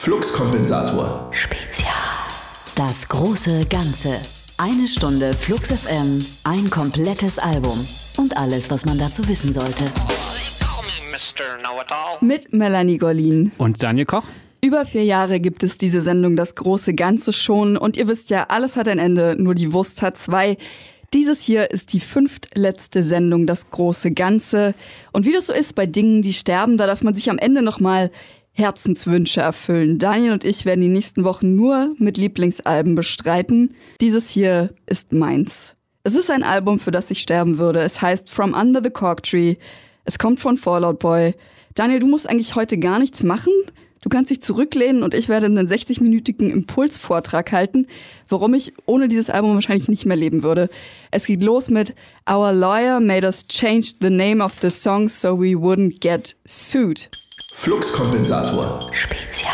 Fluxkompensator. Spezial. Das große Ganze. 1 Stunde Flux FM, ein komplettes Album und alles, was man dazu wissen sollte. Mit Melanie Gorlin. Und Daniel Koch. Über 4 Jahre gibt es diese Sendung Das große Ganze schon. Und ihr wisst ja, alles hat ein Ende, nur die Wurst hat 2. Dieses hier ist die 5. letzte Sendung Das große Ganze. Und wie das so ist bei Dingen, die sterben, da darf man sich am Ende nochmal Herzenswünsche erfüllen. Daniel und ich werden die nächsten Wochen nur mit Lieblingsalben bestreiten. Dieses hier ist meins. Es ist ein Album, für das ich sterben würde. Es heißt From Under the Cork Tree. Es kommt von Fall Out Boy. Daniel, du musst eigentlich heute gar nichts machen. Du kannst dich zurücklehnen und ich werde einen 60-minütigen Impulsvortrag halten, warum ich ohne dieses Album wahrscheinlich nicht mehr leben würde. Es geht los mit Our lawyer made us change the name of the song so we wouldn't get sued. Fluxkompensator. Spezial.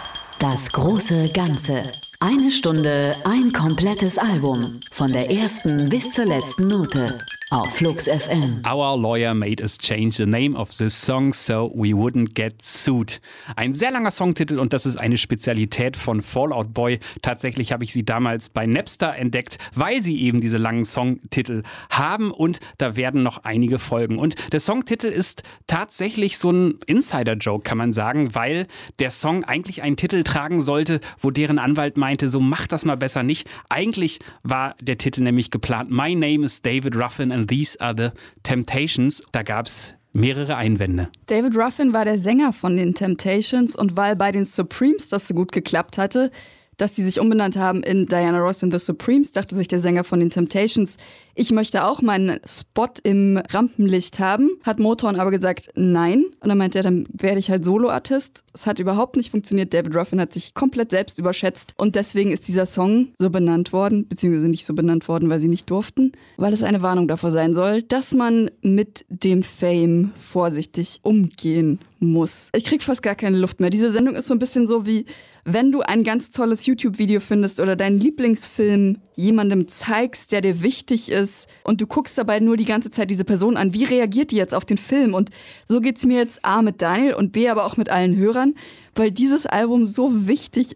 Das große Ganze. 1 Stunde, ein komplettes Album. Von der ersten bis zur letzten Note. Auf Flux FM. Our lawyer made us change the name of this song so we wouldn't get sued. Ein sehr langer Songtitel und das ist eine Spezialität von Fall Out Boy. Tatsächlich habe ich sie damals bei Napster entdeckt, weil sie eben diese langen Songtitel haben und da werden noch einige folgen. Und der Songtitel ist tatsächlich so ein Insider-Joke, kann man sagen, weil der Song eigentlich einen Titel tragen sollte, wo deren Anwalt meinte, so mach das mal besser nicht. Eigentlich war der Titel nämlich geplant, My Name is David Ruffin and These Are the Temptations. Da gab es mehrere Einwände. David Ruffin war der Sänger von den Temptations und weil bei den Supremes das so gut geklappt hatte, dass sie sich umbenannt haben in Diana Ross and the Supremes, dachte sich der Sänger von den Temptations, ich möchte auch meinen Spot im Rampenlicht haben. Hat Motown aber gesagt, nein. Und dann meinte er, dann werde ich halt Soloartist. Es hat überhaupt nicht funktioniert. David Ruffin hat sich komplett selbst überschätzt. Und deswegen ist dieser Song so benannt worden, beziehungsweise nicht so benannt worden, weil sie nicht durften, weil es eine Warnung davor sein soll, dass man mit dem Fame vorsichtig umgehen muss. Ich krieg fast gar keine Luft mehr. Diese Sendung ist so ein bisschen so wie, wenn du ein ganz tolles YouTube-Video findest oder deinen Lieblingsfilm jemandem zeigst, der dir wichtig ist und du guckst dabei nur die ganze Zeit diese Person an, wie reagiert die jetzt auf den Film? Und so geht's mir jetzt A mit Daniel und B aber auch mit allen Hörern, weil dieses Album so wichtig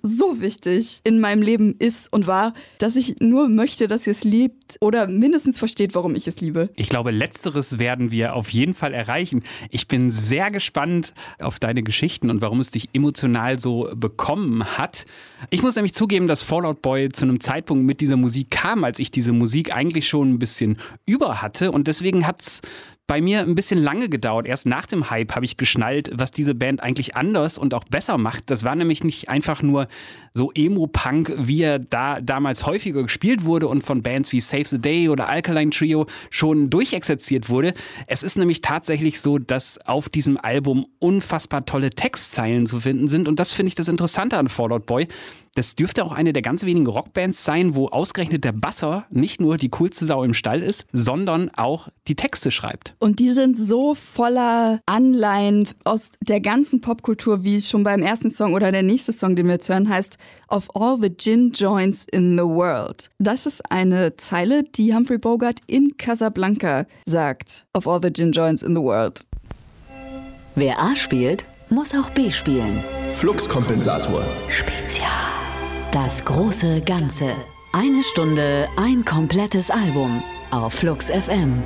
in meinem Leben ist und war, dass ich nur möchte, dass ihr es liebt oder mindestens versteht, warum ich es liebe. Ich glaube, Letzteres werden wir auf jeden Fall erreichen. Ich bin sehr gespannt auf deine Geschichten und warum es dich emotional so bekommen hat. Ich muss nämlich zugeben, dass Fall Out Boy zu einem Zeitpunkt mit dieser Musik kam, als ich diese Musik eigentlich schon ein bisschen über hatte und deswegen hat's bei mir ein bisschen lange gedauert. Erst nach dem Hype habe ich geschnallt, was diese Band eigentlich anders und auch besser macht. Das war nämlich nicht einfach nur so Emo-Punk, wie er damals häufiger gespielt wurde und von Bands wie Save the Day oder Alkaline Trio schon durchexerziert wurde. Es ist nämlich tatsächlich so, dass auf diesem Album unfassbar tolle Textzeilen zu finden sind und das finde ich das Interessante an Fall Out Boy. Das dürfte auch eine der ganz wenigen Rockbands sein, wo ausgerechnet der Basser nicht nur die coolste Sau im Stall ist, sondern auch die Texte schreibt. Und die sind so voller Anleihen aus der ganzen Popkultur, wie es schon beim ersten Song oder der nächste Song, den wir jetzt hören, heißt Of all the gin joints in the world. Das ist eine Zeile, die Humphrey Bogart in Casablanca sagt. Of all the gin joints in the world. Wer A spielt, muss auch B spielen. Fluxkompensator. Spezial. Das große Ganze. 1 Stunde, ein komplettes Album. Auf Flux FM.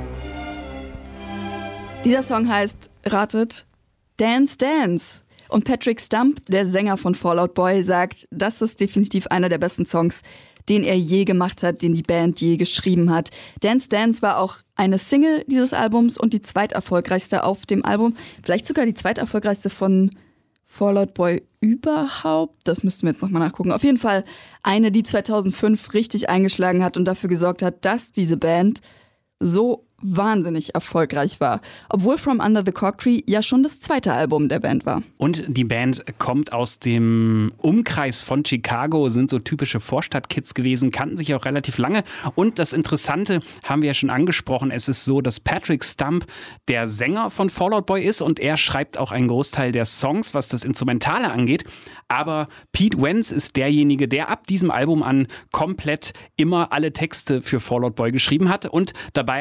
Dieser Song heißt, ratet, Dance Dance. Und Patrick Stump, der Sänger von Fall Out Boy, sagt, das ist definitiv einer der besten Songs, den er je gemacht hat, den die Band je geschrieben hat. Dance Dance war auch eine Single dieses Albums und die zweiterfolgreichste auf dem Album. Vielleicht sogar die zweiterfolgreichste von Fall Out Boy überhaupt. Das müssten wir jetzt nochmal nachgucken. Auf jeden Fall eine, die 2005 richtig eingeschlagen hat und dafür gesorgt hat, dass diese Band so wahnsinnig erfolgreich war. Obwohl From Under the Cork Tree ja schon das zweite Album der Band war. Und die Band kommt aus dem Umkreis von Chicago, sind so typische Vorstadtkids gewesen, kannten sich auch relativ lange. Und das Interessante haben wir ja schon angesprochen, es ist so, dass Patrick Stump der Sänger von Fall Out Boy ist und er schreibt auch einen Großteil der Songs, was das Instrumentale angeht. Aber Pete Wentz ist derjenige, der ab diesem Album an komplett immer alle Texte für Fall Out Boy geschrieben hat und dabei an der Seite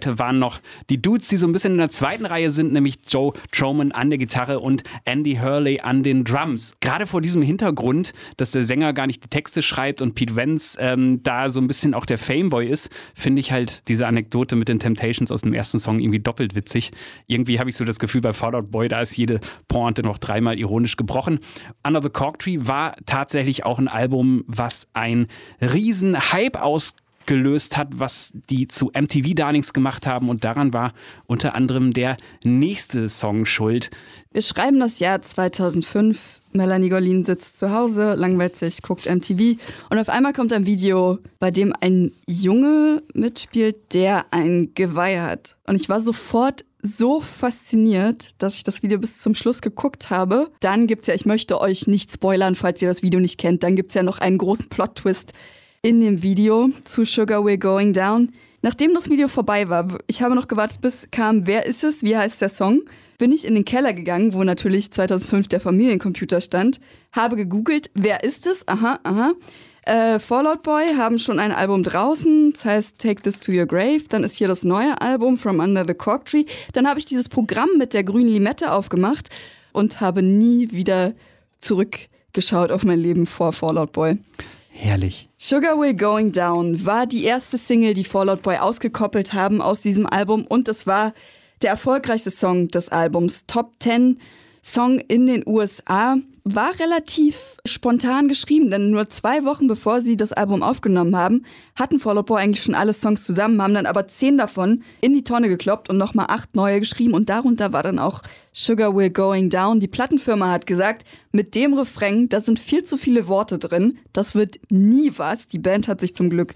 Seite waren noch die Dudes, die so ein bisschen in der zweiten Reihe sind, nämlich Joe Troman an der Gitarre und Andy Hurley an den Drums. Gerade vor diesem Hintergrund, dass der Sänger gar nicht die Texte schreibt und Pete Wentz da so ein bisschen auch der Fameboy ist, finde ich halt diese Anekdote mit den Temptations aus dem ersten Song irgendwie doppelt witzig. Irgendwie habe ich so das Gefühl, bei Fall Out Boy, da ist jede Pointe noch dreimal ironisch gebrochen. Under the Cork Tree war tatsächlich auch ein Album, was ein riesen Hype ausgelöst hat, was die zu MTV-Darlings gemacht haben, und daran war unter anderem der nächste Song schuld. Wir schreiben das Jahr 2005. Melanie Gorlin sitzt zu Hause, langweilt sich, guckt MTV und auf einmal kommt ein Video, bei dem ein Junge mitspielt, der ein Geweih hat. Und ich war sofort so fasziniert, dass ich das Video bis zum Schluss geguckt habe. Dann gibt's ja, ich möchte euch nicht spoilern, falls ihr das Video nicht kennt, dann gibt's ja noch einen großen Plot-Twist in dem Video zu Sugar We're Going Down. Nachdem das Video vorbei war, ich habe noch gewartet, bis kam, wer ist es, wie heißt der Song, bin ich in den Keller gegangen, wo natürlich 2005 der Familiencomputer stand, habe gegoogelt, wer ist es, Fall Out Boy haben schon ein Album draußen, das heißt Take This to Your Grave, dann ist hier das neue Album From Under the Cork Tree, dann habe ich dieses Programm mit der grünen Limette aufgemacht und habe nie wieder zurückgeschaut auf mein Leben vor Fall Out Boy. Herrlich. Sugar We're Going Down war die erste Single, die Fall Out Boy ausgekoppelt haben aus diesem Album, und es war der erfolgreichste Song des Albums. Top 10 Song in den USA. War relativ spontan geschrieben, denn nur 2 Wochen bevor sie das Album aufgenommen haben, hatten Fall Out Boy eigentlich schon alle Songs zusammen, haben dann aber 10 davon in die Tonne gekloppt und nochmal 8 neue geschrieben, und darunter war dann auch Sugar We're Going Down. Die Plattenfirma hat gesagt, mit dem Refrain, da sind viel zu viele Worte drin, das wird nie was. Die Band hat sich zum Glück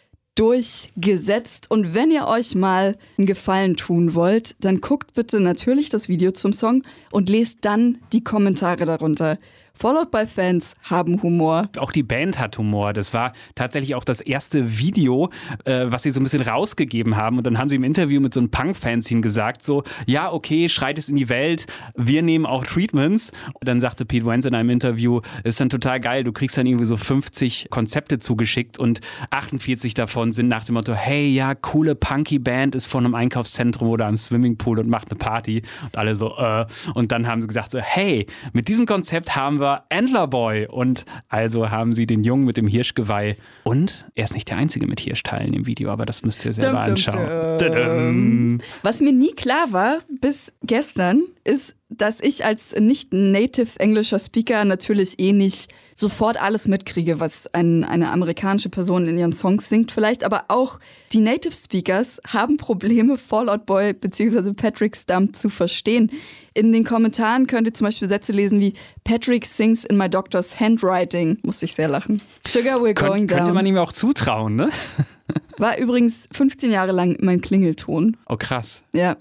durchgesetzt, und wenn ihr euch mal einen Gefallen tun wollt, dann guckt bitte natürlich das Video zum Song und lest dann die Kommentare darunter. Fall Out Boy Fans haben Humor. Auch die Band hat Humor. Das war tatsächlich auch das erste Video, was sie so ein bisschen rausgegeben haben. Und dann haben sie im Interview mit so einem Punk-Fanzine gesagt, so, ja, okay, schreit es in die Welt, wir nehmen auch Treatments. Und dann sagte Pete Wentz in einem Interview, ist dann total geil, du kriegst dann irgendwie so 50 Konzepte zugeschickt und 48 davon sind nach dem Motto, hey, ja, coole Punky-Band ist vor einem Einkaufszentrum oder am Swimmingpool und macht eine Party. Und alle so, Und dann haben sie gesagt so, hey, mit diesem Konzept haben wir Antler Boy. Und also haben sie den Jungen mit dem Hirschgeweih. Und er ist nicht der Einzige mit Hirschteilen im Video, aber das müsst ihr selber anschauen. Was mir nie klar war, bis gestern, ist, dass ich als nicht native englischer Speaker natürlich nicht sofort alles mitkriege, was eine amerikanische Person in ihren Songs singt vielleicht, aber auch die Native Speakers haben Probleme, Fall Out Boy bzw. Patrick Stump zu verstehen. In den Kommentaren könnt ihr zum Beispiel Sätze lesen wie Patrick sings in my doctor's handwriting. Musste ich sehr lachen. Sugar We're Going Down. Könnte man ihm auch zutrauen, ne? War übrigens 15 Jahre lang mein Klingelton. Oh, krass. Ja.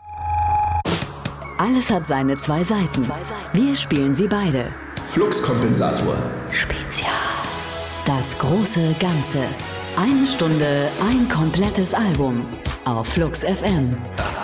Alles hat seine 2 Seiten. Wir spielen sie beide. Fluxkompensator. Spezial. Das große Ganze. 1 Stunde, ein komplettes Album. Auf Flux FM.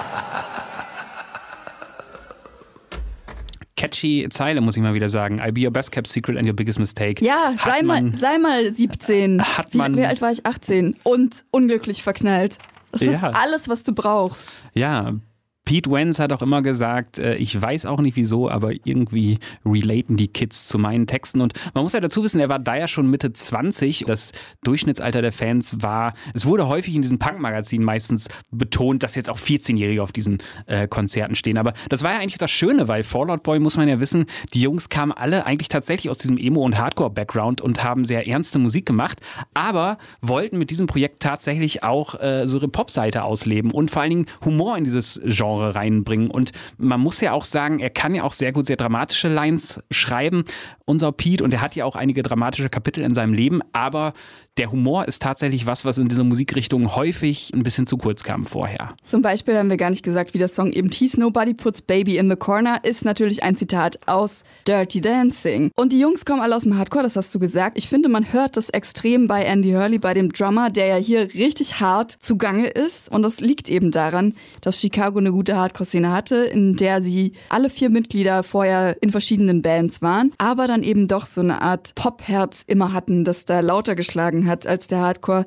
Catchy Zeile, muss ich mal wieder sagen. I'll be your best kept secret and your biggest mistake. Ja, sei mal 17. Wie alt war ich? 18. Und unglücklich verknallt. Das ist alles, was du brauchst. Ja, Pete Wentz hat auch immer gesagt, ich weiß auch nicht wieso, aber irgendwie relaten die Kids zu meinen Texten. Und man muss ja dazu wissen, er war da ja schon Mitte 20. Das Durchschnittsalter der Fans war, es wurde häufig in diesen Punk-Magazinen meistens betont, dass jetzt auch 14-Jährige auf diesen Konzerten stehen. Aber das war ja eigentlich das Schöne, weil Fall Out Boy, muss man ja wissen, die Jungs kamen alle eigentlich tatsächlich aus diesem Emo- und Hardcore-Background und haben sehr ernste Musik gemacht, aber wollten mit diesem Projekt tatsächlich auch so ihre Pop-Seite ausleben und vor allen Dingen Humor in dieses Genre reinbringen. Und man muss ja auch sagen, er kann ja auch sehr gut sehr dramatische Lines schreiben, unser Pete, und er hat ja auch einige dramatische Kapitel in seinem Leben, aber der Humor ist tatsächlich was in dieser Musikrichtung häufig ein bisschen zu kurz kam vorher. Zum Beispiel haben wir gar nicht gesagt, wie der Song eben hieß. Nobody Puts Baby in the Corner ist natürlich ein Zitat aus Dirty Dancing. Und die Jungs kommen alle aus dem Hardcore, das hast du gesagt. Ich finde, man hört das extrem bei Andy Hurley, bei dem Drummer, der ja hier richtig hart zugange ist. Und das liegt eben daran, dass Chicago eine gute Hardcore-Szene hatte, in der sie alle 4 Mitglieder vorher in verschiedenen Bands waren, aber dann eben doch so eine Art Pop-Herz immer hatten, das da lauter geschlagen hat als der Hardcore.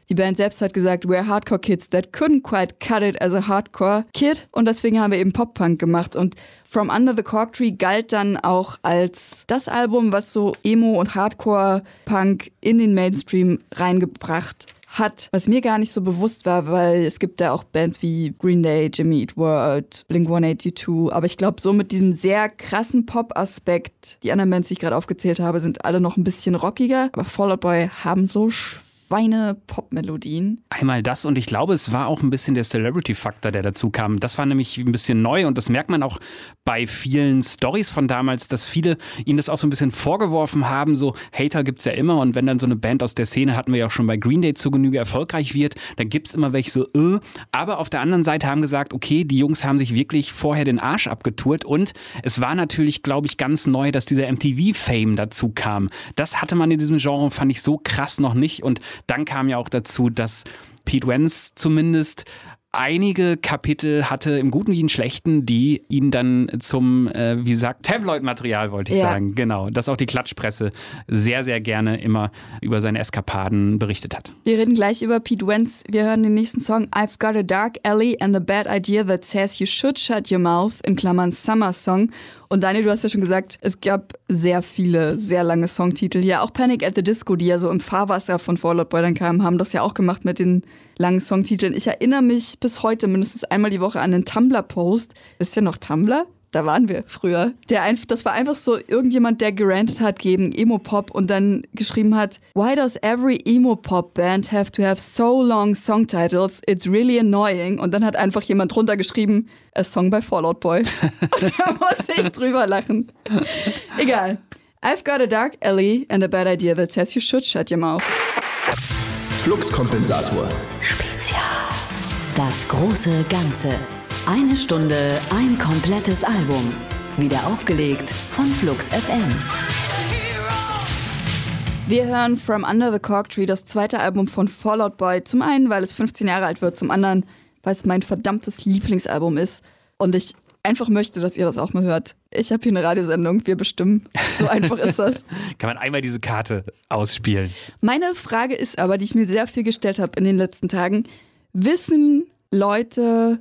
Die Band selbst hat gesagt, we're hardcore kids that couldn't quite cut it as a hardcore kid. Und deswegen haben wir eben Pop-Punk gemacht. Und From Under the Cork Tree galt dann auch als das Album, was so Emo- und Hardcore-Punk in den Mainstream reingebracht hat, was mir gar nicht so bewusst war, weil es gibt da auch Bands wie Green Day, Jimmy Eat World, Blink-182, aber ich glaube, so mit diesem sehr krassen Pop-Aspekt, die anderen Bands, die ich gerade aufgezählt habe, sind alle noch ein bisschen rockiger, aber Fall Out Boy haben so Schweine-Pop-Melodien. Einmal das und ich glaube, es war auch ein bisschen der Celebrity-Faktor, der dazu kam. Das war nämlich ein bisschen neu und das merkt man auch bei vielen Storys von damals, dass viele ihnen das auch so ein bisschen vorgeworfen haben, so Hater gibt's ja immer und wenn dann so eine Band aus der Szene, hatten wir ja auch schon bei Green Day zu Genüge, erfolgreich wird, dann gibt's immer welche so, aber auf der anderen Seite haben gesagt, okay, die Jungs haben sich wirklich vorher den Arsch abgetourt und es war natürlich, glaube ich, ganz neu, dass dieser MTV-Fame dazu kam. Das hatte man in diesem Genre, fand ich so krass noch nicht und dann kam ja auch dazu, dass Pete Wentz zumindest einige Kapitel hatte, im Guten wie im Schlechten, die ihn dann zum, Tabloid-Material, wollte ich sagen. Genau, dass auch die Klatschpresse sehr, sehr gerne immer über seine Eskapaden berichtet hat. Wir reden gleich über Pete Wentz. Wir hören den nächsten Song I've Got a Dark Alley and a Bad Idea That Says You Should Shut Your Mouth, in Klammern Summer Song. Und Daniel, du hast ja schon gesagt, es gab sehr viele, sehr lange Songtitel hier. Auch Panic at the Disco, die ja so im Fahrwasser von Fall Out Boy dann kamen, haben das ja auch gemacht mit den langen Songtiteln. Ich erinnere mich bis heute mindestens einmal die Woche an einen Tumblr-Post. Wisst ihr noch Tumblr? Da waren wir früher. Das war einfach so irgendjemand, der gerantet hat gegen Emo-Pop und dann geschrieben hat, why does every Emo-Pop-Band have to have so long song titles? It's really annoying. Und dann hat einfach jemand drunter geschrieben, a song by Fall Out Boy. Und da muss ich drüber lachen. Egal. I've got a dark alley and a bad idea that says you should shut your mouth. Fluxkompensator. Spezial. Das große Ganze. Eine Stunde, ein komplettes Album. Wieder aufgelegt von Flux FM. Wir hören From Under the Cork Tree, das zweite Album von Fall Out Boy. Zum einen, weil es 15 Jahre alt wird, zum anderen, weil es mein verdammtes Lieblingsalbum ist. Und ich einfach möchte, dass ihr das auch mal hört. Ich habe hier eine Radiosendung, wir bestimmen. So einfach ist das. Kann man einmal diese Karte ausspielen? Meine Frage ist aber, die ich mir sehr viel gestellt habe in den letzten Tagen, wissen Leute,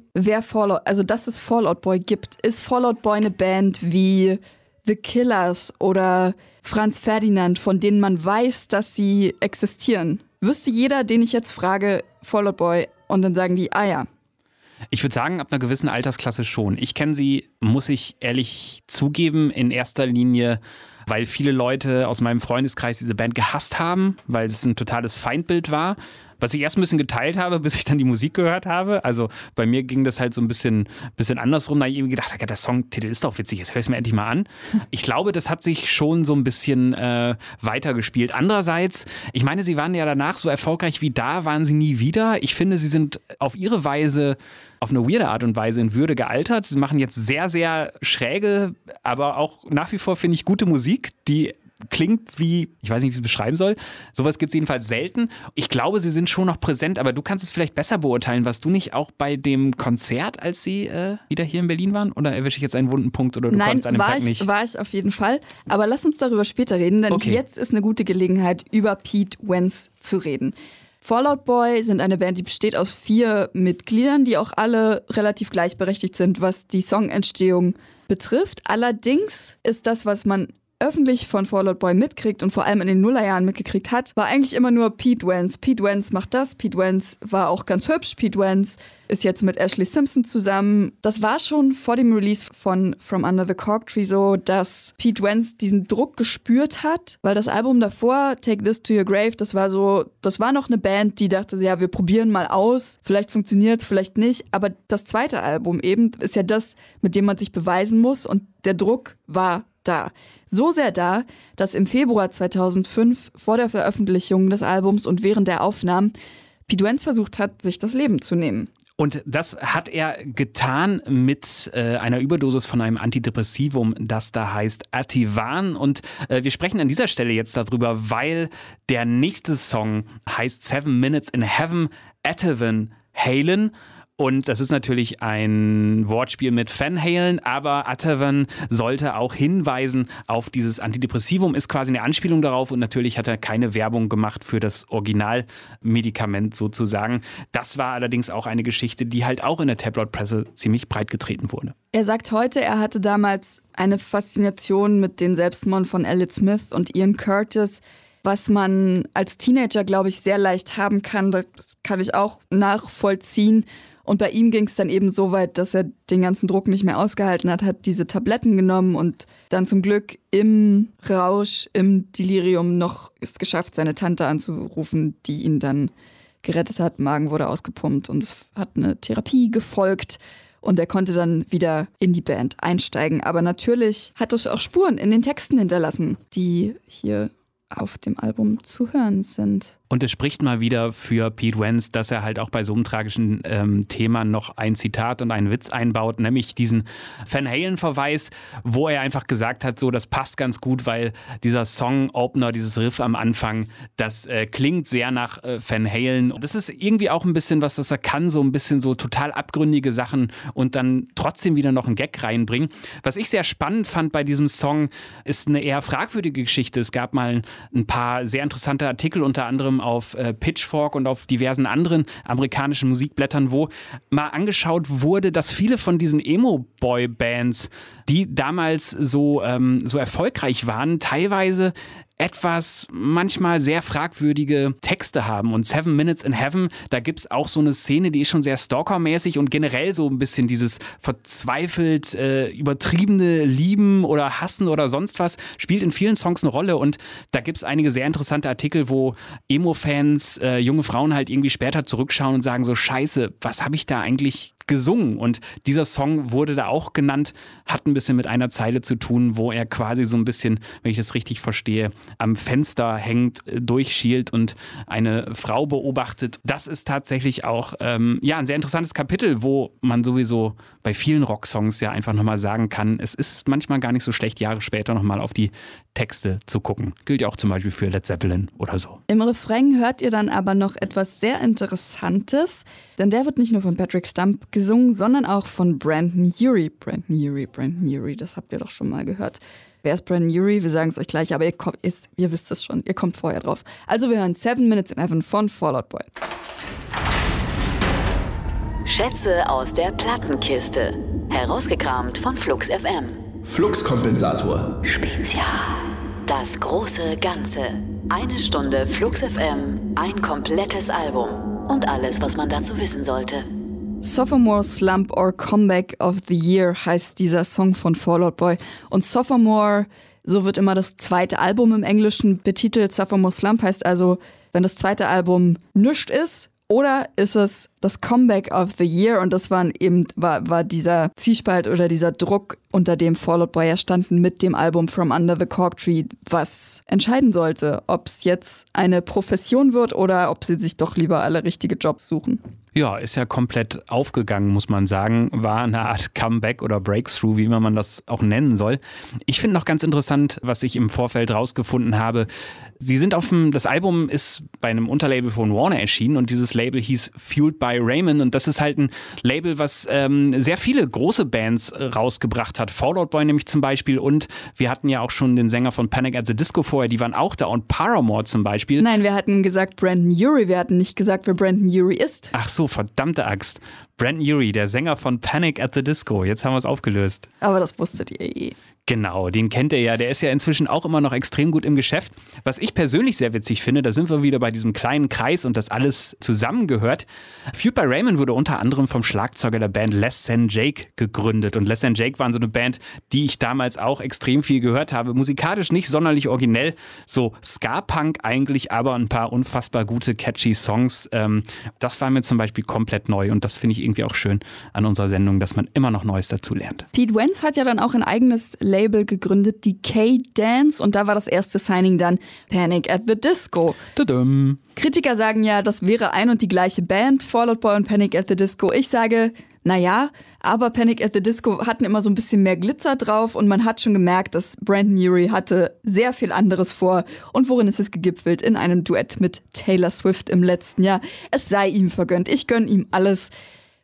dass es Fall Out Boy gibt? Ist Fall Out Boy eine Band wie The Killers oder Franz Ferdinand, von denen man weiß, dass sie existieren? Wüsste jeder, den ich jetzt frage, Fall Out Boy, und dann sagen die, ja. Ich würde sagen, ab einer gewissen Altersklasse schon. Ich kenne sie, muss ich ehrlich zugeben, in erster Linie, weil viele Leute aus meinem Freundeskreis diese Band gehasst haben, weil es ein totales Feindbild war. Was ich erst ein bisschen geteilt habe, bis ich dann die Musik gehört habe. Also bei mir ging das halt so ein bisschen andersrum. Da habe ich irgendwie gedacht, der Songtitel ist doch witzig, jetzt höre ich es mir endlich mal an. Ich glaube, das hat sich schon so ein bisschen weitergespielt. Andererseits, ich meine, sie waren ja danach so erfolgreich wie da, waren sie nie wieder. Ich finde, sie sind auf ihre Weise, auf eine weirde Art und Weise in Würde gealtert. Sie machen jetzt sehr, sehr schräge, aber auch nach wie vor, finde ich, gute Musik, die klingt wie, ich weiß nicht, wie ich es beschreiben soll. Sowas gibt es jedenfalls selten. Ich glaube, sie sind schon noch präsent, aber du kannst es vielleicht besser beurteilen. Warst du nicht auch bei dem Konzert, als sie wieder hier in Berlin waren? Oder erwische ich jetzt einen wunden Punkt? Oder du konntest an dem Tag nicht? Nein, war ich auf jeden Fall. Aber lass uns darüber später reden, denn Jetzt ist eine gute Gelegenheit, über Pete Wentz zu reden. Fall Out Boy sind eine Band, die besteht aus 4 Mitgliedern, die auch alle relativ gleichberechtigt sind, was die Songentstehung betrifft. Allerdings ist das, was man öffentlich von Fall Out Boy mitkriegt und vor allem in den Nullerjahren mitgekriegt hat, war eigentlich immer nur Pete Wentz. Pete Wentz macht das, Pete Wentz war auch ganz hübsch, Pete Wentz ist jetzt mit Ashlee Simpson zusammen. Das war schon vor dem Release von From Under the Cork Tree so, dass Pete Wentz diesen Druck gespürt hat, weil das Album davor, Take This to Your Grave, das war noch eine Band, die dachte, ja, wir probieren mal aus, vielleicht funktioniert es, vielleicht nicht, aber das zweite Album eben ist ja das, mit dem man sich beweisen muss und der Druck war da. So sehr da, dass im Februar 2005 vor der Veröffentlichung des Albums und während der Aufnahmen Pete Wentz versucht hat, sich das Leben zu nehmen. Und das hat er getan mit einer Überdosis von einem Antidepressivum, das da heißt Ativan. Und wir sprechen an dieser Stelle jetzt darüber, weil der nächste Song heißt 7 Minutes in Heaven, Ativan Halen. Und das ist natürlich ein Wortspiel mit Van Halen, aber Ativan sollte auch hinweisen auf dieses Antidepressivum, ist quasi eine Anspielung darauf und natürlich hat er keine Werbung gemacht für das Originalmedikament sozusagen. Das war allerdings auch eine Geschichte, die halt auch in der Tabloid-Presse ziemlich breit getreten wurde. Er sagt heute, er hatte damals eine Faszination mit den Selbstmorden von Elliott Smith und Ian Curtis, was man als Teenager, glaube ich, sehr leicht haben kann. Das kann ich auch nachvollziehen. Und bei ihm ging es dann eben so weit, dass er den ganzen Druck nicht mehr ausgehalten hat, hat diese Tabletten genommen und dann zum Glück im Rausch, im Delirium noch es geschafft, seine Tante anzurufen, die ihn dann gerettet hat. Magen wurde ausgepumpt und es hat eine Therapie gefolgt. Und er konnte dann wieder in die Band einsteigen. Aber natürlich hat es auch Spuren in den Texten hinterlassen, die hier auf dem Album zu hören sind. Und es spricht mal wieder für Pete Wentz, dass er halt auch bei so einem tragischen Thema noch ein Zitat und einen Witz einbaut, nämlich diesen Van Halen-Verweis, wo er einfach gesagt hat, so, das passt ganz gut, weil dieser Song-Opener, dieses Riff am Anfang, das klingt sehr nach Van Halen. Das ist irgendwie auch ein bisschen was, das er kann, so ein bisschen so total abgründige Sachen und dann trotzdem wieder noch einen Gag reinbringen. Was ich sehr spannend fand bei diesem Song, ist eine eher fragwürdige Geschichte. Es gab mal ein paar sehr interessante Artikel, unter anderem auf Pitchfork und auf diversen anderen amerikanischen Musikblättern, wo mal angeschaut wurde, dass viele von diesen Emo-Boy-Bands, die damals so erfolgreich waren, teilweise etwas manchmal sehr fragwürdige Texte haben. Und 7 Minutes in Heaven, da gibt es auch so eine Szene, die ist schon sehr stalkermäßig und generell so ein bisschen dieses verzweifelt übertriebene Lieben oder Hassen oder sonst was, spielt in vielen Songs eine Rolle. Und da gibt es einige sehr interessante Artikel, wo Emo-Fans, junge Frauen halt irgendwie später zurückschauen und sagen so, scheiße, was habe ich da eigentlich gesungen? Und dieser Song wurde da auch genannt, hat ein bisschen mit einer Zeile zu tun, wo er quasi so ein bisschen, wenn ich das richtig verstehe, am Fenster hängt, durchschielt und eine Frau beobachtet. Das ist tatsächlich auch ein sehr interessantes Kapitel, wo man sowieso bei vielen Rocksongs ja einfach nochmal sagen kann, es ist manchmal gar nicht so schlecht, Jahre später nochmal auf die Texte zu gucken. Gilt ja auch zum Beispiel für Led Zeppelin oder so. Im Refrain hört ihr dann aber noch etwas sehr Interessantes, denn der wird nicht nur von Patrick Stump gesungen, sondern auch von Brandon Urie. Brandon Urie, das habt ihr doch schon mal gehört. Wer ist Brandon Urie? Wir sagen es euch gleich, aber ihr wisst es schon, ihr kommt vorher drauf. Also wir hören 7 Minutes in Heaven von Fall Out Boy. Schätze aus der Plattenkiste. Herausgekramt von Flux FM. Fluxkompensator. Spezial. Das große Ganze. 1 Stunde Flux FM, ein komplettes Album. Und alles, was man dazu wissen sollte. Sophomore Slump or Comeback of the Year heißt dieser Song von Fall Out Boy. Und Sophomore, so wird immer das zweite Album im Englischen betitelt. Sophomore Slump heißt also, wenn das zweite Album nischt ist, oder ist es das Comeback of the Year? Und das war dieser Zwiespalt oder dieser Druck, unter dem Fall Out Boy standen mit dem Album From Under the Cork Tree, was entscheiden sollte, ob es jetzt eine Profession wird oder ob sie sich doch lieber alle richtige Jobs suchen. Ja, ist ja komplett aufgegangen, muss man sagen. War eine Art Comeback oder Breakthrough, wie immer man das auch nennen soll. Ich finde noch ganz interessant, was ich im Vorfeld rausgefunden habe. Das Album ist bei einem Unterlabel von Warner erschienen und dieses Label hieß Fueled by Raymond und das ist halt ein Label, was sehr viele große Bands rausgebracht hat. Fall Out Boy nämlich zum Beispiel und wir hatten ja auch schon den Sänger von Panic at the Disco vorher, die waren auch da und Paramore zum Beispiel. Nein, wir hatten gesagt Brandon Urie, wir hatten nicht gesagt, wer Brandon Urie ist. Ach so, verdammte Axt. Brandon Urie, der Sänger von Panic at the Disco. Jetzt haben wir es aufgelöst. Aber das wusstet ihr eh. Genau, den kennt ihr ja. Der ist ja inzwischen auch immer noch extrem gut im Geschäft. Was ich persönlich sehr witzig finde, da sind wir wieder bei diesem kleinen Kreis und das alles zusammengehört. Fueled by Raymond wurde unter anderem vom Schlagzeuger der Band Less Than Jake gegründet. Und Less Than Jake waren so eine Band, die ich damals auch extrem viel gehört habe. Musikalisch nicht sonderlich originell, so Ska-Punk eigentlich, aber ein paar unfassbar gute, catchy Songs. Das war mir zum Beispiel komplett neu und das finde ich irgendwie auch schön an unserer Sendung, dass man immer noch Neues dazu lernt. Pete Wentz hat ja dann auch ein eigenes Label gegründet, die K-Dance, und da war das erste Signing dann Panic at the Disco. Tudum. Kritiker sagen ja, das wäre ein und die gleiche Band, Fall Out Boy und Panic at the Disco. Ich sage, naja, aber Panic at the Disco hatten immer so ein bisschen mehr Glitzer drauf und man hat schon gemerkt, dass Brandon Urie hatte sehr viel anderes vor. Und worin ist es gegipfelt? In einem Duett mit Taylor Swift im letzten Jahr. Es sei ihm vergönnt, ich gönne ihm alles.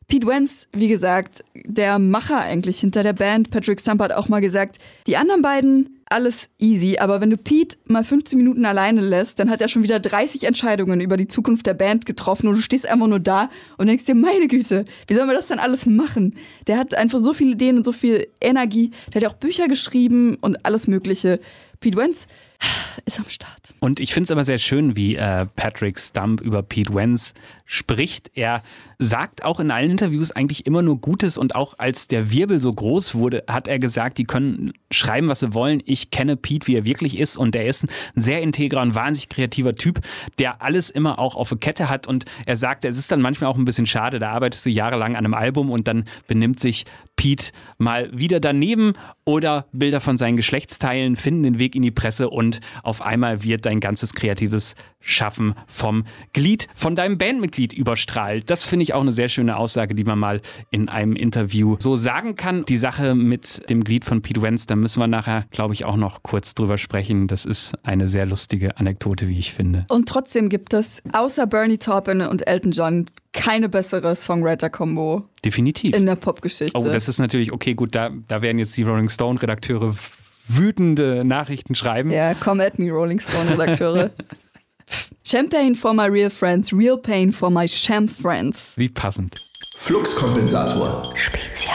Pete Wentz, wie gesagt, der Macher eigentlich hinter der Band. Patrick Stump hat auch mal gesagt, die anderen beiden, alles easy, aber wenn du Pete mal 15 Minuten alleine lässt, dann hat er schon wieder 30 Entscheidungen über die Zukunft der Band getroffen und du stehst einfach nur da und denkst dir, meine Güte, wie sollen wir das denn alles machen? Der hat einfach so viele Ideen und so viel Energie. Der hat ja auch Bücher geschrieben und alles Mögliche. Pete Wentz ist am Start. Und ich finde es aber sehr schön, wie Patrick Stump über Pete Wentz spricht. Er sagt auch in allen Interviews eigentlich immer nur Gutes und auch als der Wirbel so groß wurde, hat er gesagt, die können schreiben, was sie wollen. Ich kenne Pete, wie er wirklich ist und er ist ein sehr integrer und wahnsinnig kreativer Typ, der alles immer auch auf der Kette hat und er sagt, es ist dann manchmal auch ein bisschen schade, da arbeitest du jahrelang an einem Album und dann benimmt sich Pete mal wieder daneben oder Bilder von seinen Geschlechtsteilen finden den Weg in die Presse und auf einmal wird dein ganzes kreatives Schaffen vom Glied, von deinem Bandmitglied überstrahlt. Das finde ich auch eine sehr schöne Aussage, die man mal in einem Interview so sagen kann. Die Sache mit dem Glied von Pete Wentz, da müssen wir nachher, glaube ich, auch noch kurz drüber sprechen. Das ist eine sehr lustige Anekdote, wie ich finde. Und trotzdem gibt es außer Bernie Taupin und Elton John keine bessere Songwriter-Kombo. Definitiv. In der Popgeschichte. Oh, das ist natürlich, okay, gut, da werden jetzt die Rolling Stone-Redakteure wütende Nachrichten schreiben. Ja, come at me, Rolling Stone-Redakteure. Champagne for my real friends, real pain for my sham friends. Wie passend. Fluxkompensator. Spezial.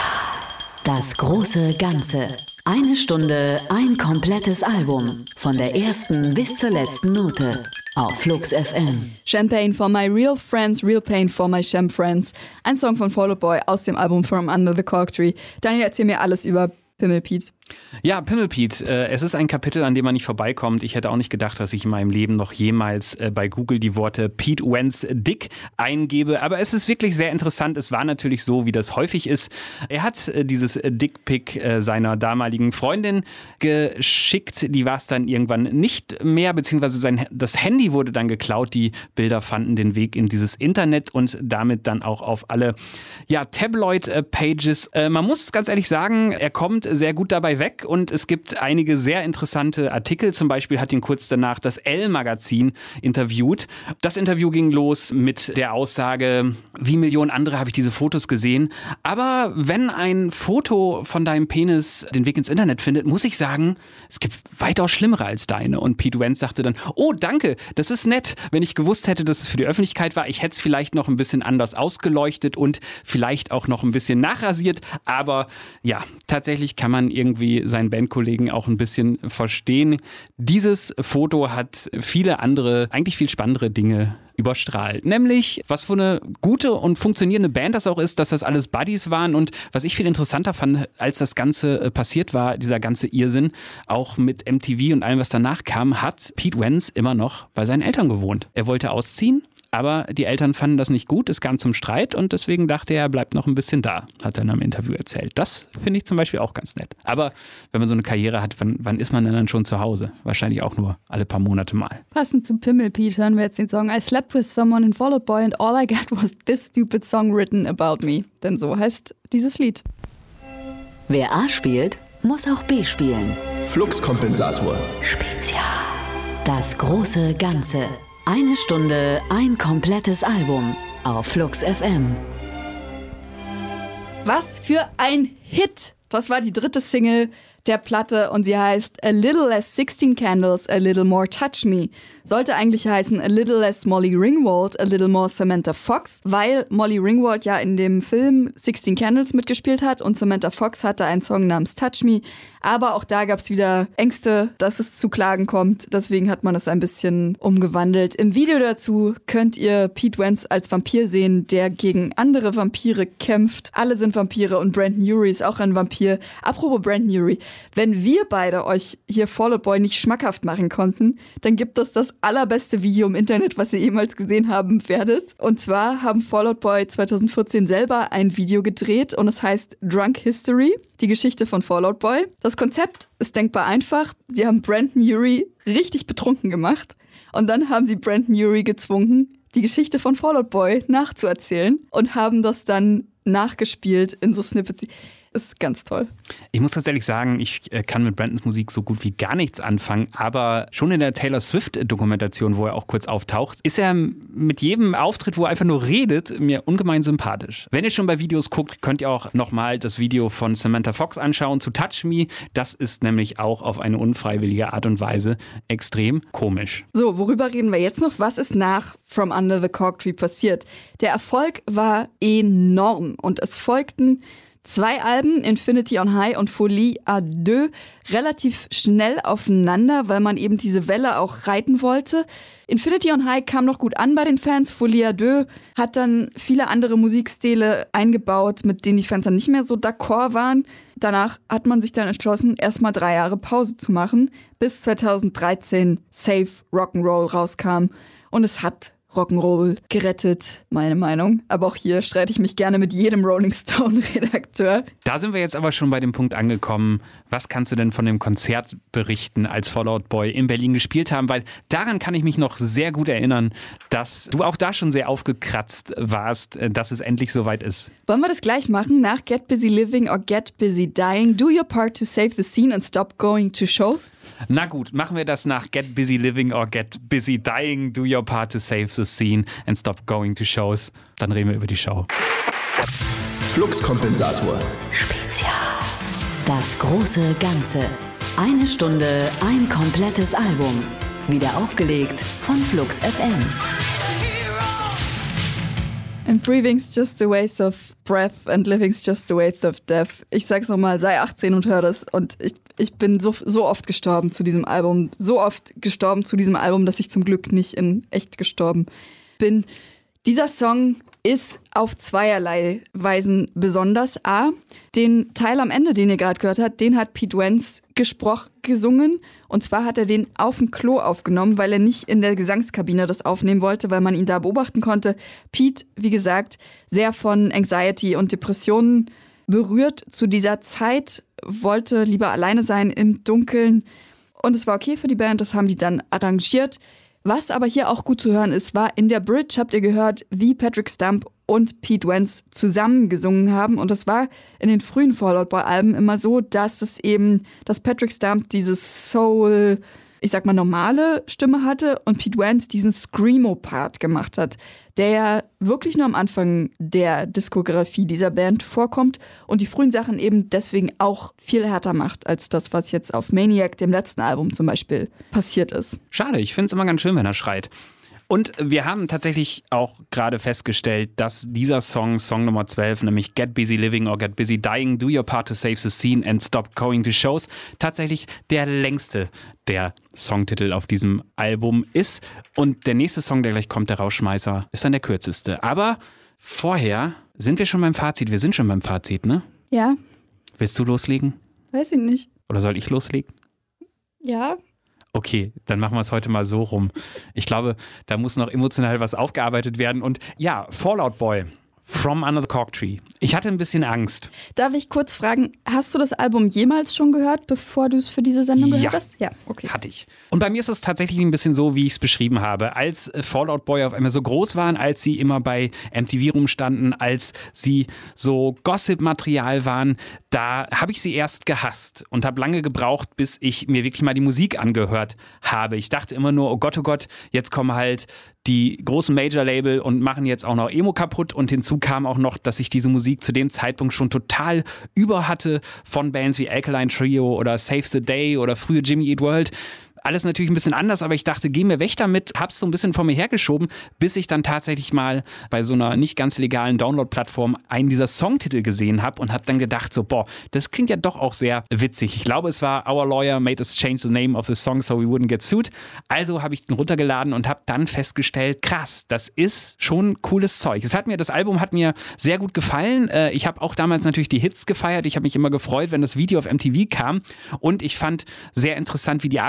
Das große Ganze. Eine Stunde, ein komplettes Album. Von der ersten bis zur letzten Note. Auf Flux FM. Champagne for my real friends, real pain for my sham friends. Ein Song von Fall Out Boy aus dem Album From Under the Cork Tree. Daniel, erzähl mir alles über Pimmelpete. Ja, Pimmelpete. Es ist ein Kapitel, an dem man nicht vorbeikommt. Ich hätte auch nicht gedacht, dass ich in meinem Leben noch jemals bei Google die Worte Pete Wentz Dick eingebe. Aber es ist wirklich sehr interessant. Es war natürlich so, wie das häufig ist. Er hat dieses Dickpic seiner damaligen Freundin geschickt. Die war es dann irgendwann nicht mehr, beziehungsweise das Handy wurde dann geklaut. Die Bilder fanden den Weg in dieses Internet und damit dann auch auf alle Tabloid-Pages. Man muss ganz ehrlich sagen, er kommt sehr gut dabei weg und es gibt einige sehr interessante Artikel. Zum Beispiel hat ihn kurz danach das Elle-Magazin interviewt. Das Interview ging los mit der Aussage, wie Millionen andere habe ich diese Fotos gesehen. Aber wenn ein Foto von deinem Penis den Weg ins Internet findet, muss ich sagen, es gibt weitaus schlimmere als deine. Und Pete Wentz sagte dann, oh danke, das ist nett. Wenn ich gewusst hätte, dass es für die Öffentlichkeit war, ich hätte es vielleicht noch ein bisschen anders ausgeleuchtet und vielleicht auch noch ein bisschen nachrasiert. Aber ja, tatsächlich kann man irgendwie seinen Bandkollegen auch ein bisschen verstehen. Dieses Foto hat viele andere, eigentlich viel spannendere Dinge überstrahlt. Nämlich, was für eine gute und funktionierende Band das auch ist, dass das alles Buddies waren und was ich viel interessanter fand, als das Ganze passiert war, dieser ganze Irrsinn, auch mit MTV und allem, was danach kam, hat Pete Wentz immer noch bei seinen Eltern gewohnt. Er wollte ausziehen, aber die Eltern fanden das nicht gut, es kam zum Streit und deswegen dachte er bleibt noch ein bisschen da, hat er in einem Interview erzählt. Das finde ich zum Beispiel auch ganz nett. Aber wenn man so eine Karriere hat, wann ist man denn dann schon zu Hause? Wahrscheinlich auch nur alle paar Monate mal. Passend zu Pimmelpete hören wir jetzt den Song I slept with someone in Fall Out Boy and all I got was this stupid song written about me. Denn so heißt dieses Lied. Wer A spielt, muss auch B spielen. Fluxkompensator. Spezial. Das große Ganze. Eine Stunde, ein komplettes Album auf Flux FM. Was für ein Hit! Das war die dritte Single der Platte und sie heißt A Little Less 16 Candles, A Little More Touch Me. Sollte eigentlich heißen A Little Less Molly Ringwald, A Little More Samantha Fox, weil Molly Ringwald ja in dem Film 16 Candles mitgespielt hat und Samantha Fox hatte einen Song namens Touch Me. Aber auch da gab es wieder Ängste, dass es zu Klagen kommt. Deswegen hat man es ein bisschen umgewandelt. Im Video dazu könnt ihr Pete Wentz als Vampir sehen, der gegen andere Vampire kämpft. Alle sind Vampire und Brandon Urie ist auch ein Vampir. Apropos Brandon Urie, wenn wir beide euch hier Fall Out Boy nicht schmackhaft machen konnten, dann gibt es das allerbeste Video im Internet, was ihr jemals gesehen haben werdet. Und zwar haben Fall Out Boy 2014 selber ein Video gedreht und es heißt Drunk History, die Geschichte von Fall Out Boy. Das Konzept ist denkbar einfach. Sie haben Brandon Urie richtig betrunken gemacht und dann haben sie Brandon Urie gezwungen, die Geschichte von Fall Out Boy nachzuerzählen und haben das dann nachgespielt in so Snippets. ist ganz toll. Ich muss tatsächlich sagen, ich kann mit Brandons Musik so gut wie gar nichts anfangen, aber schon in der Taylor Swift-Dokumentation, wo er auch kurz auftaucht, ist er mit jedem Auftritt, wo er einfach nur redet, mir ungemein sympathisch. Wenn ihr schon bei Videos guckt, könnt ihr auch nochmal das Video von Samantha Fox anschauen zu Touch Me. Das ist nämlich auch auf eine unfreiwillige Art und Weise extrem komisch. So, worüber reden wir jetzt noch? Was ist nach From Under the Cork Tree passiert? Der Erfolg war enorm und es folgten 2 Alben, Infinity on High und Folie à Deux, relativ schnell aufeinander, weil man eben diese Welle auch reiten wollte. Infinity on High kam noch gut an bei den Fans. Folie à Deux hat dann viele andere Musikstile eingebaut, mit denen die Fans dann nicht mehr so d'accord waren. Danach hat man sich dann entschlossen, erstmal 3 Jahre Pause zu machen, bis 2013 Safe Rock'n'Roll rauskam. Und es hat Rock'n'Roll gerettet, meine Meinung. Aber auch hier streite ich mich gerne mit jedem Rolling Stone-Redakteur. Da sind wir jetzt aber schon bei dem Punkt angekommen, was kannst du denn von dem Konzert berichten, als Fall Out Boy in Berlin gespielt haben? Weil daran kann ich mich noch sehr gut erinnern, dass du auch da schon sehr aufgekratzt warst, dass es endlich soweit ist. Wollen wir das gleich machen? Nach Get Busy Living or Get Busy Dying, do your part to save the scene and stop going to shows? Na gut, machen wir das nach Get Busy Living or Get Busy Dying, do your part to save the scene and stop going to shows. Dann reden wir über die Show. Fluxkompensator. Spezial. Das große Ganze. 1 Stunde, ein komplettes Album. Wieder aufgelegt von Flux FM. And breathing's just a waste of breath and living's just a waste of death. Ich sag's nochmal, sei 18 und hör das. Und ich bin so oft gestorben zu diesem Album. So oft gestorben zu diesem Album, dass ich zum Glück nicht in echt gestorben bin. Dieser Song ist auf zweierlei Weisen besonders. A, den Teil am Ende, den ihr gerade gehört habt, den hat Pete Wentz gesungen. Und zwar hat er den auf dem Klo aufgenommen, weil er nicht in der Gesangskabine das aufnehmen wollte, weil man ihn da beobachten konnte. Pete, wie gesagt, sehr von Anxiety und Depressionen berührt zu dieser Zeit, wollte lieber alleine sein im Dunkeln. Und es war okay für die Band, das haben die dann arrangiert. Was aber hier auch gut zu hören ist, war in der Bridge, habt ihr gehört, wie Patrick Stump und Pete Wentz zusammen gesungen haben. Und das war in den frühen Fall Out Boy Alben immer so, dass Patrick Stump dieses Soul, ich sag mal normale Stimme hatte und Pete Wentz diesen Screamo-Part gemacht hat, der ja wirklich nur am Anfang der Diskografie dieser Band vorkommt und die frühen Sachen eben deswegen auch viel härter macht, als das, was jetzt auf Maniac, dem letzten Album zum Beispiel, passiert ist. Schade, ich finde es immer ganz schön, wenn er schreit. Und wir haben tatsächlich auch gerade festgestellt, dass dieser Song Nummer 12, nämlich Get Busy Living or Get Busy Dying, do your part to save the scene and stop going to shows, tatsächlich der längste der Songtitel auf diesem Album ist. Und der nächste Song, der gleich kommt, der Rausschmeißer, ist dann der kürzeste. Aber vorher sind wir schon beim Fazit. Wir sind schon beim Fazit, ne? Ja. Willst du loslegen? Weiß ich nicht. Oder soll ich loslegen? Ja. Okay, dann machen wir es heute mal so rum. Ich glaube, da muss noch emotional was aufgearbeitet werden. Und ja, Fall Out Boy, From Under the Cork Tree. Ich hatte ein bisschen Angst. Darf ich kurz fragen, hast du das Album jemals schon gehört, bevor du es für diese Sendung gehört hast? Ja, okay. Hatte ich. Und bei mir ist es tatsächlich ein bisschen so, wie ich es beschrieben habe. Als Fall Out Boy auf einmal so groß waren, als sie immer bei MTV rumstanden, als sie so Gossip-Material waren, da habe ich sie erst gehasst und habe lange gebraucht, bis ich mir wirklich mal die Musik angehört habe. Ich dachte immer nur, oh Gott, jetzt kommen halt die großen Major-Label und machen jetzt auch noch Emo kaputt. Und hinzu kam auch noch, dass ich diese Musik zu dem Zeitpunkt schon total über hatte von Bands wie Alkaline Trio oder Save the Day oder frühe Jimmy Eat World. Alles natürlich ein bisschen anders, aber ich dachte, geh mir weg damit, hab's so ein bisschen vor mir hergeschoben, bis ich dann tatsächlich mal bei so einer nicht ganz legalen Download-Plattform einen dieser Songtitel gesehen habe und hab dann gedacht so, das klingt ja doch auch sehr witzig. Ich glaube, es war Our Lawyer made us change the name of the song so we wouldn't get sued. Also habe ich den runtergeladen und habe dann festgestellt, krass, das ist schon cooles Zeug. Das Album hat mir sehr gut gefallen. Ich habe auch damals natürlich die Hits gefeiert. Ich habe mich immer gefreut, wenn das Video auf MTV kam und ich fand sehr interessant, wie die Arbeitszahlen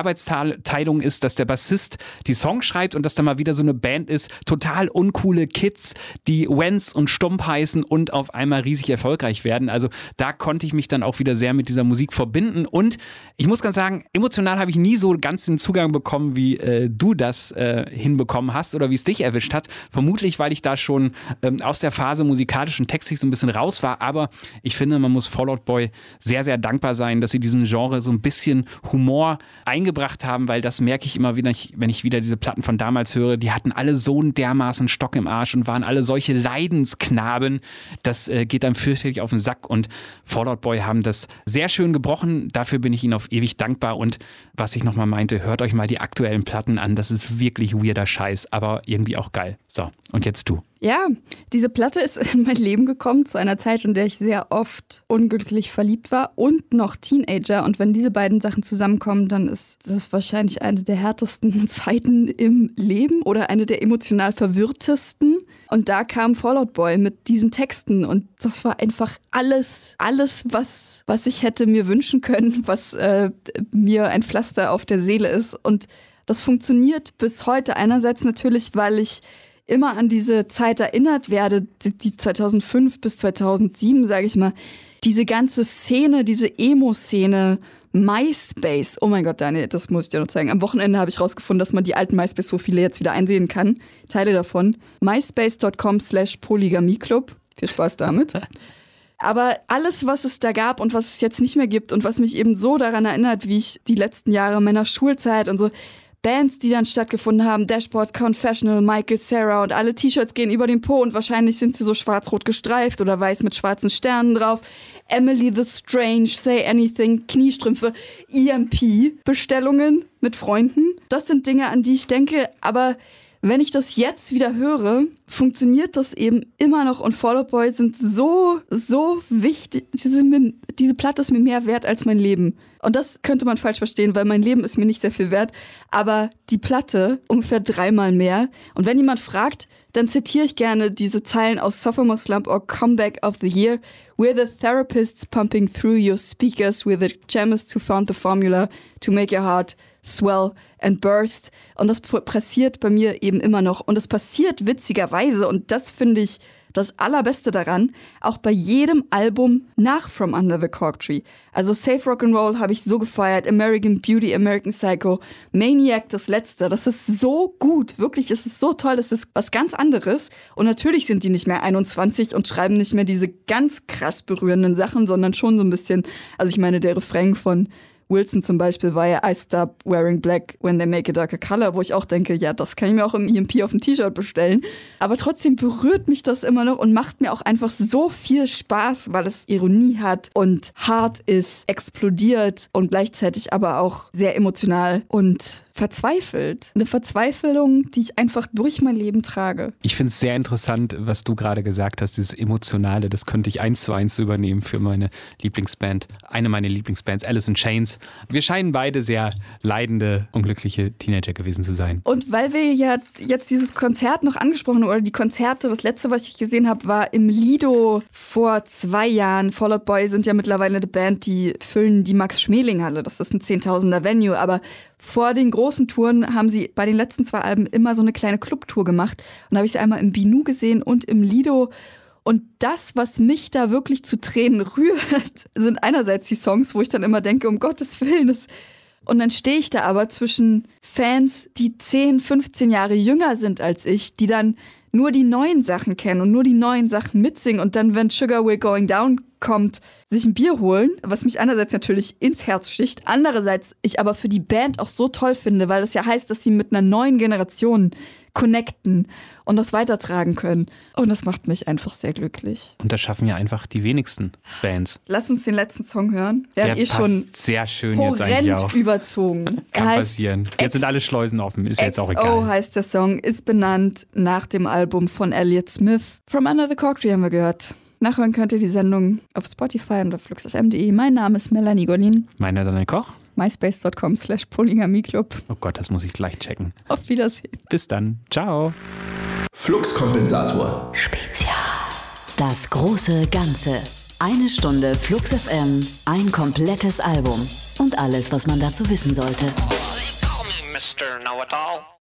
Rollenverteilung ist, dass der Bassist die Songs schreibt und dass da mal wieder so eine Band ist, total uncoole Kids, die Wenz und Stump heißen und auf einmal riesig erfolgreich werden. Also da konnte ich mich dann auch wieder sehr mit dieser Musik verbinden und ich muss ganz sagen, emotional habe ich nie so ganz den Zugang bekommen, wie du das hinbekommen hast oder wie es dich erwischt hat. Vermutlich, weil ich da schon aus der Phase musikalisch und textlich so ein bisschen raus war, aber ich finde, man muss Fall Out Boy sehr, sehr dankbar sein, dass sie diesem Genre so ein bisschen Humor eingebracht haben, weil das merke ich immer wieder, wenn ich wieder diese Platten von damals höre, die hatten alle so einen dermaßen Stock im Arsch und waren alle solche Leidensknaben, das geht einem fürchterlich auf den Sack und Fall Out Boy haben das sehr schön gebrochen, dafür bin ich ihnen auf ewig dankbar und was ich nochmal meinte, hört euch mal die aktuellen Platten an, das ist wirklich weirder Scheiß, aber irgendwie auch geil. So, und jetzt du. Ja, diese Platte ist in mein Leben gekommen zu einer Zeit, in der ich sehr oft unglücklich verliebt war und noch Teenager. Und wenn diese beiden Sachen zusammenkommen, dann ist das wahrscheinlich eine der härtesten Zeiten im Leben oder eine der emotional verwirrtesten. Und da kam Fall Out Boy mit diesen Texten und das war einfach alles, was ich hätte mir wünschen können, was mir ein Pflaster auf der Seele ist. Und das funktioniert bis heute. Einerseits natürlich, weil ich immer an diese Zeit erinnert werde, die 2005 bis 2007, sage ich mal, diese ganze Szene, diese Emo-Szene, MySpace, oh mein Gott, Daniel, das muss ich dir noch zeigen. Am Wochenende habe ich rausgefunden, dass man die alten MySpace-Profile jetzt wieder einsehen kann. Teile davon. myspace.com/Polygamieclub. Viel Spaß damit. Aber alles, was es da gab und was es jetzt nicht mehr gibt und was mich eben so daran erinnert, wie ich die letzten Jahre meiner Schulzeit und so, Bands, die dann stattgefunden haben, Dashboard Confessional, Michael Cera und alle T-Shirts gehen über den Po und wahrscheinlich sind sie so schwarz-rot gestreift oder weiß mit schwarzen Sternen drauf. Emily the Strange, Say Anything, Kniestrümpfe, EMP-Bestellungen mit Freunden. Das sind Dinge, an die ich denke, aber wenn ich das jetzt wieder höre, funktioniert das eben immer noch und Fall Out Boy sind so wichtig. Diese Platte ist mir mehr wert als mein Leben. Und das könnte man falsch verstehen, weil mein Leben ist mir nicht sehr viel wert, aber die Platte ungefähr 3-mal mehr. Und wenn jemand fragt, dann zitiere ich gerne diese Zeilen aus Sophomore Slump or Comeback of the Year. We're the therapists pumping through your speakers. We're the chemists who found the formula to make your heart swell and burst. Und das passiert bei mir eben immer noch. Und es passiert witzigerweise, und das finde ich das Allerbeste daran, auch bei jedem Album nach From Under the Cork Tree. Also Safe Rock'n'Roll habe ich so gefeiert, American Beauty, American Psycho, Maniac, das letzte, das ist so gut, wirklich, es ist so toll, das ist was ganz anderes und natürlich sind die nicht mehr 21 und schreiben nicht mehr diese ganz krass berührenden Sachen, sondern schon so ein bisschen, also ich meine, der Refrain von Wilson zum Beispiel war ja I Stop Wearing Black When They Make a Darker Color, wo ich auch denke, ja, das kann ich mir auch im EMP auf ein T-Shirt bestellen. Aber trotzdem berührt mich das immer noch und macht mir auch einfach so viel Spaß, weil es Ironie hat und hart ist, explodiert und gleichzeitig aber auch sehr emotional und verzweifelt. Eine Verzweiflung, die ich einfach durch mein Leben trage. Ich finde es sehr interessant, was du gerade gesagt hast, dieses Emotionale, das könnte ich 1:1 übernehmen für meine Lieblingsband. Eine meiner Lieblingsbands, Alice in Chains. Wir scheinen beide sehr leidende, unglückliche Teenager gewesen zu sein. Und weil wir ja jetzt dieses Konzert noch angesprochen haben, oder die Konzerte, das letzte, was ich gesehen habe, war im Lido vor 2 Jahren. Fall Out Boy sind ja mittlerweile eine Band, die füllen die Max-Schmeling-Halle. Das ist ein 10.000er Venue, aber vor den großen Touren haben sie bei den letzten 2 Alben immer so eine kleine Clubtour gemacht. Und da habe ich sie einmal im Binu gesehen und im Lido. Und das, was mich da wirklich zu Tränen rührt, sind einerseits die Songs, wo ich dann immer denke, um Gottes Willen. Und dann stehe ich da aber zwischen Fans, die 10, 15 Jahre jünger sind als ich, die dann nur die neuen Sachen kennen und nur die neuen Sachen mitsingen und dann, wenn Sugar We're Going Down kommt, sich ein Bier holen, was mich einerseits natürlich ins Herz sticht, andererseits ich aber für die Band auch so toll finde, weil das ja heißt, dass sie mit einer neuen Generation connecten und das weitertragen können. Und das macht mich einfach sehr glücklich. Und das schaffen ja einfach die wenigsten Bands. Lass uns den letzten Song hören. Der passt schon sehr schön jetzt eigentlich auch. Überzogen. Kann passieren. Jetzt sind alle Schleusen offen, ist jetzt auch egal. XO heißt der Song, ist benannt nach dem Album von Elliott Smith. From Under the Cork Tree haben wir gehört. Nachhören könnt ihr die Sendung auf Spotify und auf fluxfm.de. Mein Name ist Melanie Golin. Meiner Daniel Koch. myspace.com/Polygamieclub. Oh Gott, das muss ich gleich checken. Auf Wiedersehen. Bis dann. Ciao. Fluxkompensator. Spezial. Das große Ganze. 1 Stunde Flux FM, ein komplettes Album und alles, was man dazu wissen sollte. Mr. Know-It-All.